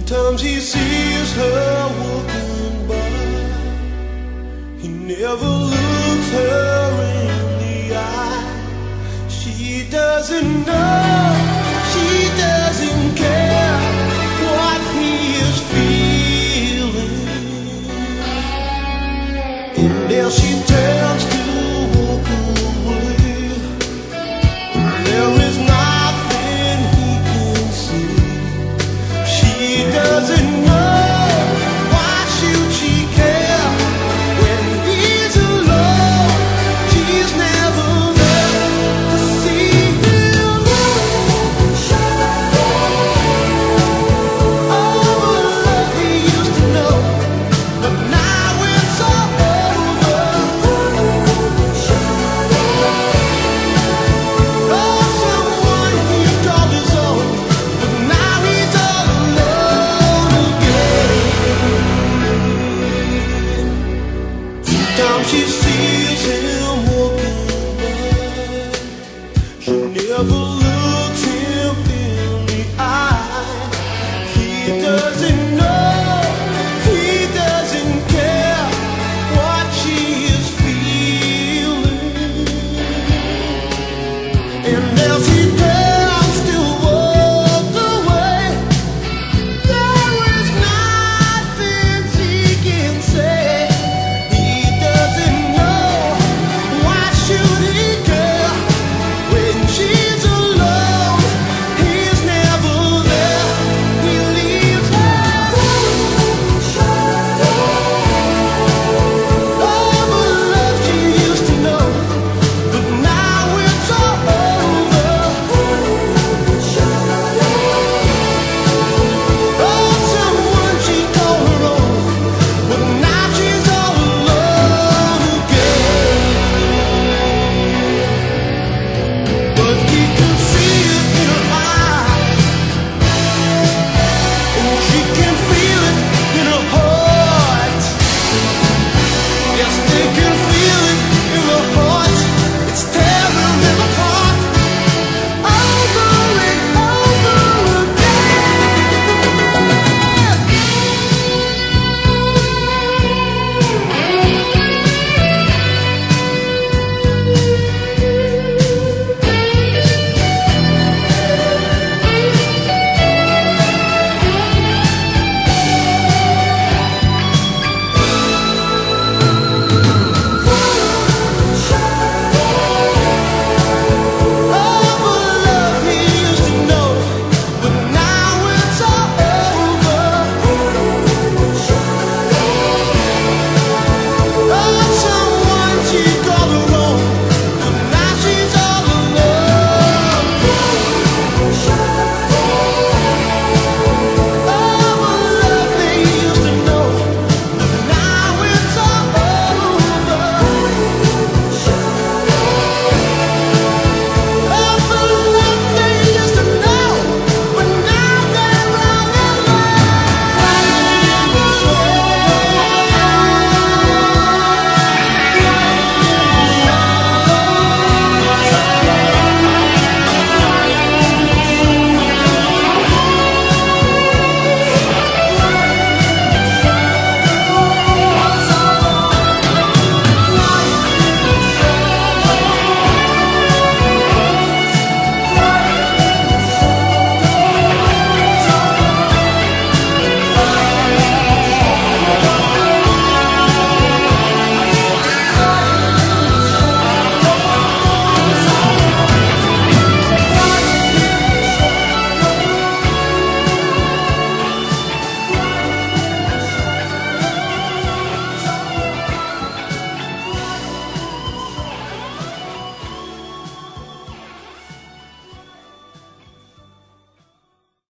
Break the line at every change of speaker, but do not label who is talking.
Sometimes he sees her walking by. He never looks her in the eye. She doesn't know, she doesn't care what he is feeling. And as she turns to walk away, there is nothing he can see. She doesn't know, why should she care when he's alone? She's never there to see him. All the love he used to know, but now it's all over. Oh, someone he called his own, but now he's all alone again. Sometimes she sees him walking by. She never looks him in the eye. He does